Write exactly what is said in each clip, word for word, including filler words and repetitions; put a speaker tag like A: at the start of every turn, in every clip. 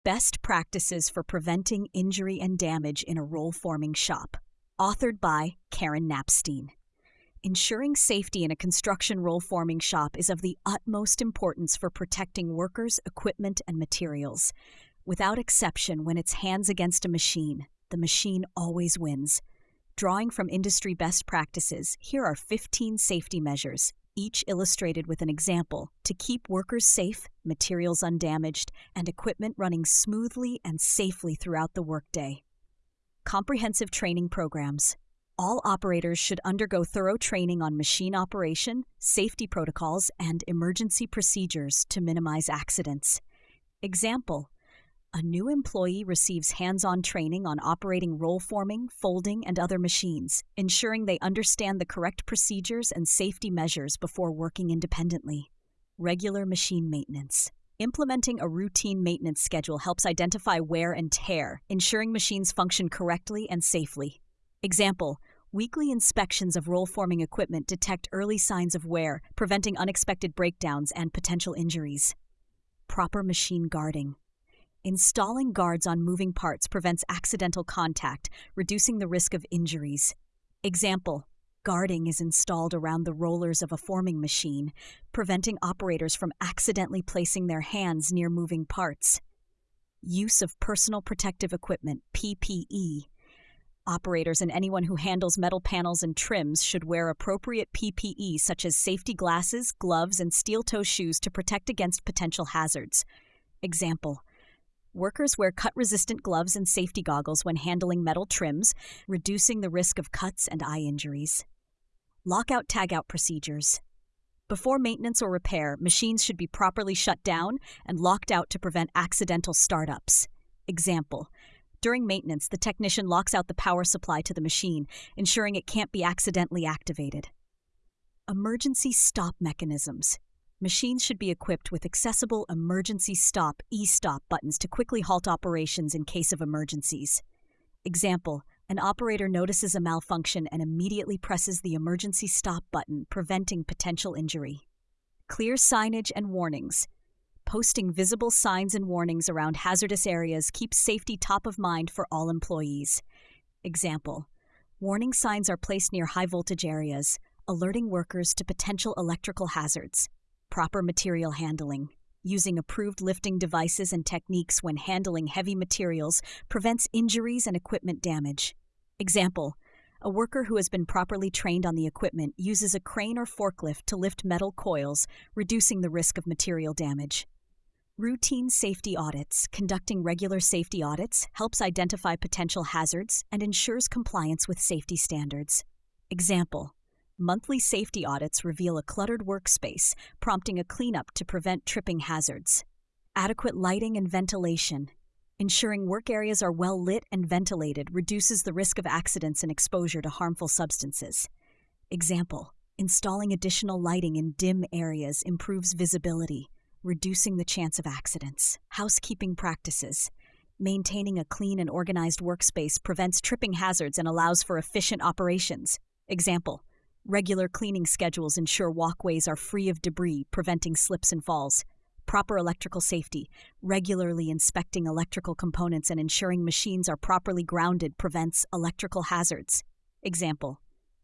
A: Best Practices for Preventing Injury and Damage in a Roll-Forming Shop, authored by Karen Napstein. Ensuring safety in a construction roll-forming shop is of the utmost importance for protecting workers, equipment, and materials. Without exception, when it's hands against a machine, the machine always wins. Drawing from industry best practices, here are fifteen safety measures, each illustrated with an example, to keep workers safe, materials undamaged, and equipment running smoothly and safely throughout the workday. Comprehensive training programs. All operators should undergo thorough training on machine operation, safety protocols, and emergency procedures to minimize accidents. Example: a new employee receives hands-on training on operating roll-forming, folding, and other machines, ensuring they understand the correct procedures and safety measures before working independently. Regular machine maintenance. Implementing a routine maintenance schedule helps identify wear and tear, ensuring machines function correctly and safely. Example: weekly inspections of roll-forming equipment detect early signs of wear, preventing unexpected breakdowns and potential injuries. Proper machine guarding. Installing guards on moving parts prevents accidental contact, reducing the risk of injuries. Example: guarding is installed around the rollers of a forming machine, preventing operators from accidentally placing their hands near moving parts. Use of personal protective equipment, P P E. Operators and anyone who handles metal panels and trims should wear appropriate P P E such as safety glasses, gloves, and steel-toe shoes to protect against potential hazards. Example: workers wear cut-resistant gloves and safety goggles when handling metal trims, reducing the risk of cuts and eye injuries. Lockout-tagout procedures. Before maintenance or repair, machines should be properly shut down and locked out to prevent accidental startups. Example: during maintenance, the technician locks out the power supply to the machine, ensuring it can't be accidentally activated. Emergency stop mechanisms. Machines should be equipped with accessible emergency stop e-stop buttons to quickly halt operations in case of emergencies. Example: an operator notices a malfunction and immediately presses the emergency stop button, preventing potential injury. Clear signage and warnings. Posting visible signs and warnings around hazardous areas keeps safety top of mind for all employees. Example: warning signs are placed near high-voltage areas, alerting workers to potential electrical hazards. Proper material handling. Using approved lifting devices and techniques when handling heavy materials prevents injuries and equipment damage. Example: a worker who has been properly trained on the equipment uses a crane or forklift to lift metal coils, reducing the risk of material damage. Routine safety audits. Conducting regular safety audits helps identify potential hazards and ensures compliance with safety standards. Example: monthly safety audits reveal a cluttered workspace, prompting a cleanup to prevent tripping hazards. Adequate lighting and ventilation. Ensuring work areas are well lit and ventilated reduces the risk of accidents and exposure to harmful substances. Example: installing additional lighting in dim areas improves visibility, reducing the chance of accidents. Housekeeping practices. Maintaining a clean and organized workspace prevents tripping hazards and allows for efficient operations. Example: regular cleaning schedules ensure walkways are free of debris, preventing slips and falls. Proper electrical safety. Regularly inspecting electrical components and ensuring machines are properly grounded prevents electrical hazards. Example: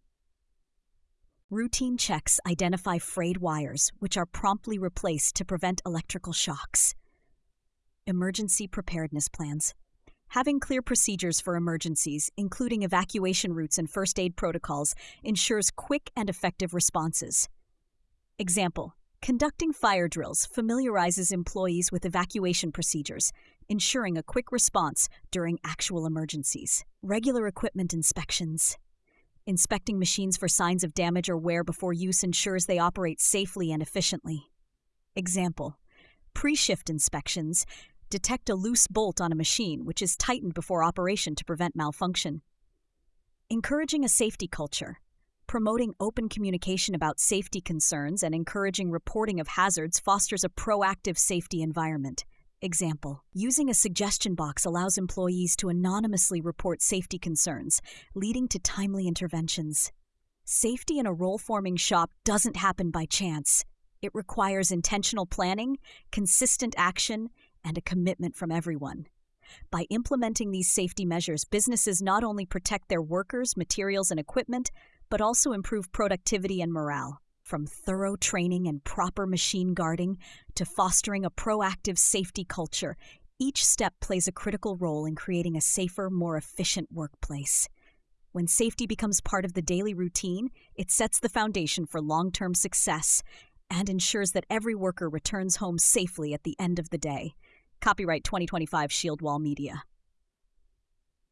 A: routine checks identify frayed wires, which are promptly replaced to prevent electrical shocks. Emergency preparedness plans. Having clear procedures for emergencies, including evacuation routes and first aid protocols, ensures quick and effective responses. Example: conducting fire drills familiarizes employees with evacuation procedures, ensuring a quick response during actual emergencies. Regular equipment inspections. Inspecting machines for signs of damage or wear before use ensures they operate safely and efficiently. Example: pre-shift inspections detect a loose bolt on a machine, which is tightened before operation to prevent malfunction. Encouraging a safety culture. Promoting open communication about safety concerns and encouraging reporting of hazards fosters a proactive safety environment. Example: using a suggestion box allows employees to anonymously report safety concerns, leading to timely interventions. Safety in a roll-forming shop doesn't happen by chance. It requires intentional planning, consistent action, and a commitment from everyone. By implementing these safety measures, businesses not only protect their workers, materials, and equipment, but also improve productivity and morale. From thorough training and proper machine guarding to fostering a proactive safety culture, each step plays a critical role in creating a safer, more efficient workplace. When safety becomes part of the daily routine, it sets the foundation for long-term success and ensures that every worker returns home safely at the end of the day. Copyright twenty twenty-five Shieldwall Media.